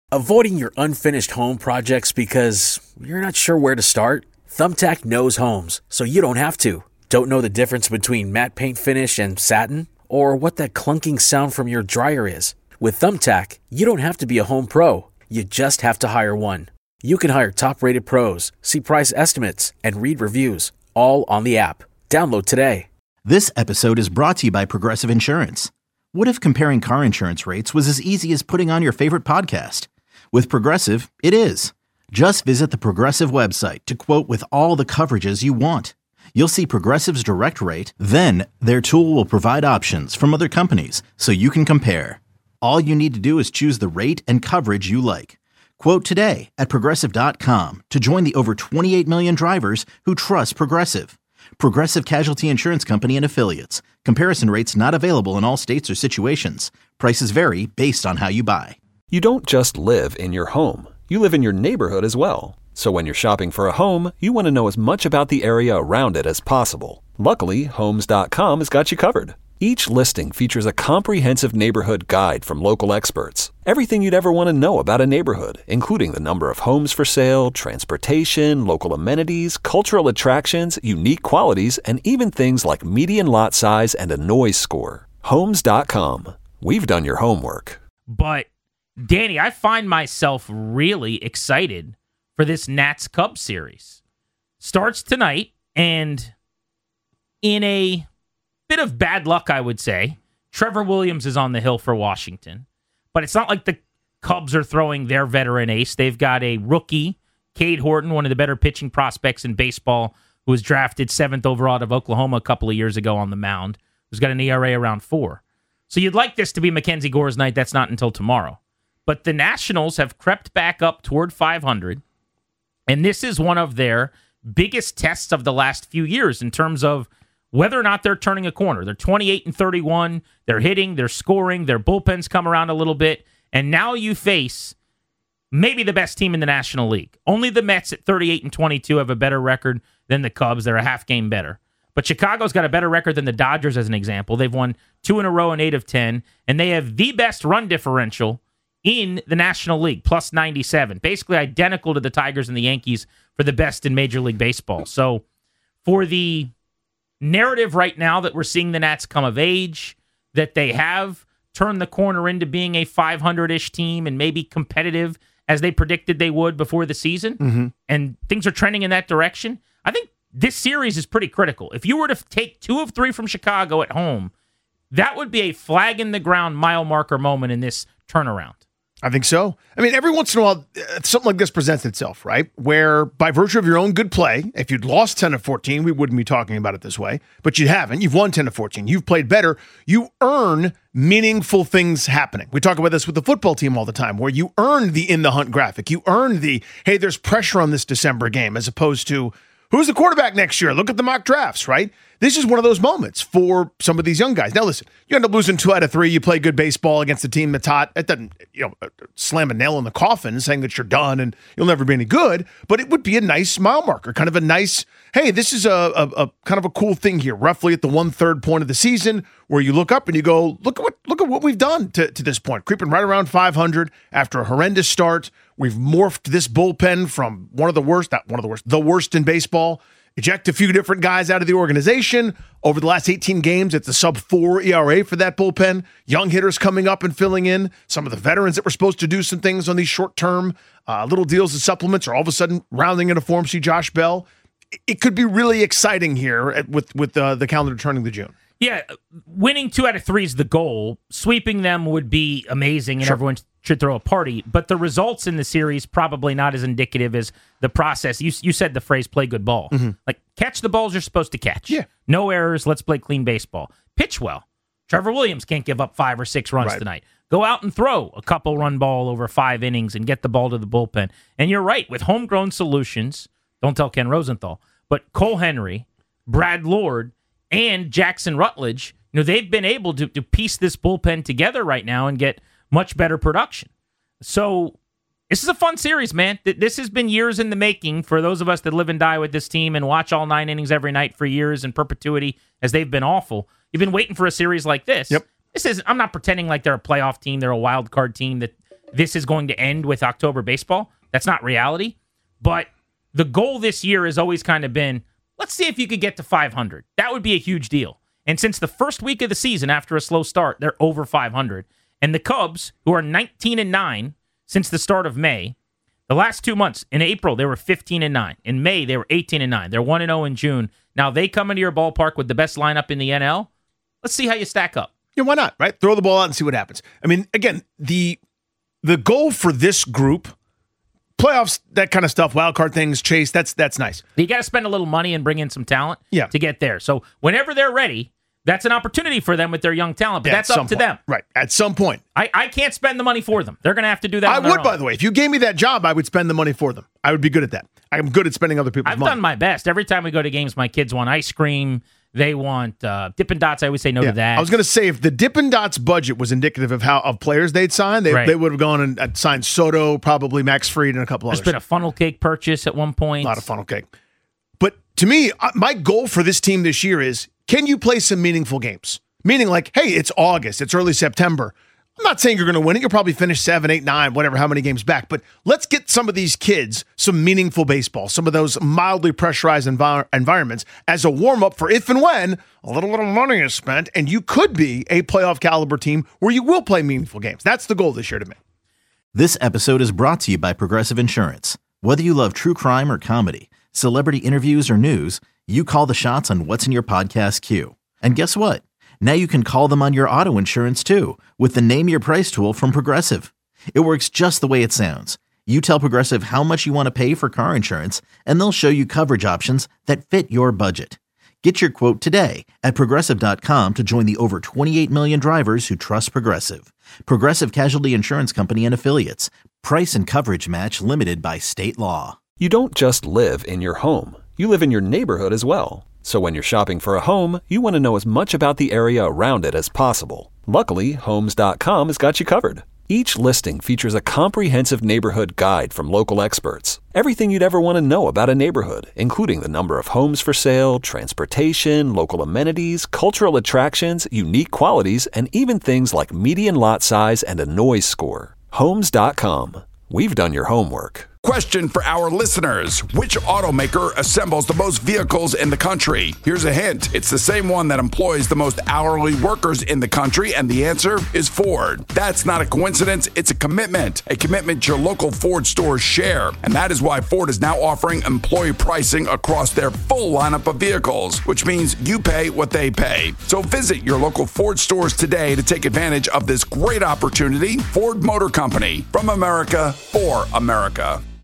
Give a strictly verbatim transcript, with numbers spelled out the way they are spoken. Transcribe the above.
Avoiding your unfinished home projects because you're not sure where to start? Thumbtack knows homes, so you don't have to. Don't know the difference between matte paint finish and satin? Or what that clunking sound from your dryer is? With Thumbtack, you don't have to be a home pro. You just have to hire one. You can hire top-rated pros, see price estimates, and read reviews, all on the app. Download today. This episode is brought to you by Progressive Insurance. What if comparing car insurance rates was as easy as putting on your favorite podcast? With Progressive, it is. Just visit the Progressive website to quote with all the coverages you want. You'll see Progressive's direct rate, then their tool will provide options from other companies so you can compare. All you need to do is choose the rate and coverage you like. Quote today at Progressive dot com to join the over twenty-eight million drivers who trust Progressive. Progressive Casualty Insurance Company and Affiliates. Comparison rates not available in all states or situations. Prices vary based on how you buy. You don't just live in your home. You live in your neighborhood as well. So when you're shopping for a home, you want to know as much about the area around it as possible. Luckily, Homes dot com has got you covered. Each listing features a comprehensive neighborhood guide from local experts. Everything you'd ever want to know about a neighborhood, including the number of homes for sale, transportation, local amenities, cultural attractions, unique qualities, and even things like median lot size and a noise score. Homes dot com. We've done your homework. But Danny, I find myself really excited for this Nats-Cubs series. Starts tonight, and in a bit of bad luck, I would say, Trevor Williams is on the hill for Washington. But it's not like the Cubs are throwing their veteran ace. They've got a rookie, Cade Horton, one of the better pitching prospects in baseball, who was drafted seventh overall out of Oklahoma a couple of years ago on the mound, who's got an E R A around four. So you'd like this to be Mackenzie Gore's night. That's not until tomorrow. But the Nationals have crept back up toward five hundred, and this is one of their biggest tests of the last few years in terms of whether or not they're turning a corner. They're twenty-eight and thirty-one. They're hitting, they're scoring, their bullpens come around a little bit, and now you face maybe the best team in the National League. Only the Mets at thirty-eight and twenty-two have a better record than the Cubs. They're a half game better. But Chicago's got a better record than the Dodgers, as an example. They've won two in a row and eight of ten, and they have the best run differential in the National League, plus ninety-seven. Basically identical to the Tigers and the Yankees for the best in Major League Baseball. So for the narrative right now that we're seeing the Nats come of age, that they have turned the corner into being a five hundred-ish team and maybe competitive as they predicted they would before the season, mm-hmm. and things are trending in that direction, I think this series is pretty critical. If you were to take two of three from Chicago at home, that would be a flag in the ground mile marker moment in this turnaround. I think so. I mean, every once in a while, something like this presents itself, right? Where by virtue of your own good play, if you'd lost ten of fourteen, we wouldn't be talking about it this way, but you haven't. You've won ten of fourteen. You've played better. You earn meaningful things happening. We talk about this with the football team all the time, where you earn the in the hunt graphic. You earn the, hey, there's pressure on this December game, as opposed to, who's the quarterback next year? Look at the mock drafts, right? This is one of those moments for some of these young guys. Now, listen, you end up losing two out of three. You play good baseball against a team that's hot. It doesn't, you know, slam a nail in the coffin saying that you're done and you'll never be any good, but it would be a nice mile marker, kind of a nice, hey, this is a, a, a kind of a cool thing here, roughly at the one-third point of the season, where you look up and you go, look at what look at what we've done to, to this point, creeping right around five hundred after a horrendous start. We've morphed this bullpen from one of the worst, not one of the worst, the worst in baseball. Eject a few different guys out of the organization. Over the last eighteen games, it's a sub four E R A for that bullpen. Young hitters coming up and filling in. Some of the veterans that were supposed to do some things on these short-term uh, little deals and supplements are all of a sudden rounding into form. See Josh Bell. It could be really exciting here at, with, with uh, the calendar turning to June. Yeah, winning two out of three is the goal. Sweeping them would be amazing, and sure. everyone should throw a party. But the results in the series probably not as indicative as the process. You you said the phrase "play good ball." Mm-hmm. Like, catch the balls you're supposed to catch. Yeah. No errors. Let's play clean baseball. Pitch well. Trevor Williams can't give up five or six runs right. tonight. Go out and throw a couple run ball over five innings and get the ball to the bullpen. And you're right, with homegrown solutions, don't tell Ken Rosenthal, but Cole Henry, Brad Lord, and Jackson Rutledge, you know, they've been able to, to piece this bullpen together right now and get much better production. So this is a fun series, man. This has been years in the making for those of us that live and die with this team and watch all nine innings every night for years in perpetuity as they've been awful. You've been waiting for a series like this. Yep. This isn't, I'm not pretending like they're a playoff team. They're a wild card team that this is going to end with October baseball. That's not reality. But the goal this year has always kind of been, let's see if you could get to five hundred. That would be a huge deal. And since the first week of the season, after a slow start, they're over five hundred. And the Cubs, who are nineteen and nine since the start of May, the last two months, in April, they were fifteen and nine. In May, they were eighteen and nine. They're one and oh in June. Now, they come into your ballpark with the best lineup in the N L. Let's see how you stack up. Yeah, why not, right? Throw the ball out and see what happens. I mean, again, the the goal for this group, playoffs, that kind of stuff, wild card things, chase, that's that's nice. You got to spend a little money and bring in some talent yeah. to get there. So whenever they're ready, that's an opportunity for them with their young talent, but yeah, that's up to point. them. Right, at some point. I, I can't spend the money for them. They're going to have to do that I on their would, own. by the way. If you gave me that job, I would spend the money for them. I would be good at that. I'm good at spending other people's I've money. done my best. Every time we go to games, my kids want ice cream. They want uh, Dippin' Dots. I always say no yeah. to that. I was going to say, if the Dippin' Dots budget was indicative of how of players they'd sign, they, right. they would have gone and uh, signed Soto, probably Max Fried, and a couple There's others. There's been a funnel cake purchase at one point. Not a funnel cake. But to me, uh, my goal for this team this year is, can you play some meaningful games? Meaning like, hey, it's August, it's early September. I'm not saying you're going to win it. You'll probably finish seven, eight, nine, whatever, how many games back. But let's get some of these kids some meaningful baseball, some of those mildly pressurized envir- environments as a warm-up for if and when a little, little money is spent and you could be a playoff caliber team where you will play meaningful games. That's the goal this year to me. This episode is brought to you by Progressive Insurance. Whether you love true crime or comedy, celebrity interviews or news, you call the shots on what's in your podcast queue. And guess what? Now you can call them on your auto insurance too with the Name Your Price tool from Progressive. It works just the way it sounds. You tell Progressive how much you want to pay for car insurance, and they'll show you coverage options that fit your budget. Get your quote today at Progressive dot com to join the over twenty-eight million drivers who trust Progressive. Progressive Casualty Insurance Company and Affiliates. Price and coverage match limited by state law. You don't just live in your home. You live in your neighborhood as well. So when you're shopping for a home, you want to know as much about the area around it as possible. Luckily, Homes dot com has got you covered. Each listing features a comprehensive neighborhood guide from local experts. Everything you'd ever want to know about a neighborhood, including the number of homes for sale, transportation, local amenities, cultural attractions, unique qualities, and even things like median lot size and a noise score. Homes dot com. We've done your homework. Question for our listeners. Which automaker assembles the most vehicles in the country? Here's a hint. It's the same one that employs the most hourly workers in the country, and the answer is Ford. That's not a coincidence. It's a commitment. A commitment your local Ford stores share. And that is why Ford is now offering employee pricing across their full lineup of vehicles, which means you pay what they pay. So visit your local Ford stores today to take advantage of this great opportunity. Ford Motor Company. From America, for America.